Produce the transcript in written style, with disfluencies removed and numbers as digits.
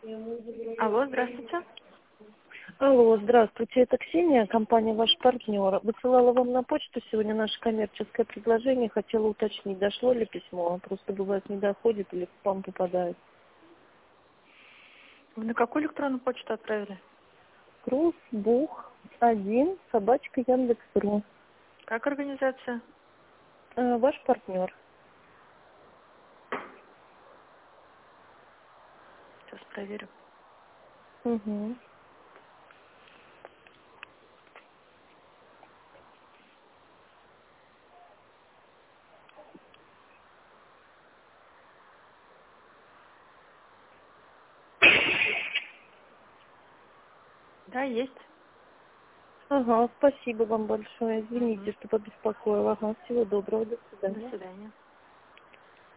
Алло, здравствуйте. Алло, здравствуйте, это Ксения, компания «Ваш партнер». Высылала вам на почту сегодня наше коммерческое предложение, хотела уточнить, дошло ли письмо, просто бывает не доходит или к вам попадает. Вы на какую электронную почту отправили? @Яндекс.ру. Как организация? Ваш партнер. Сейчас проверю. Угу. Да, есть. Ага, спасибо вам большое. Извините, Мгм. что побеспокоила. Ага, всего доброго, до До свидания. свидания.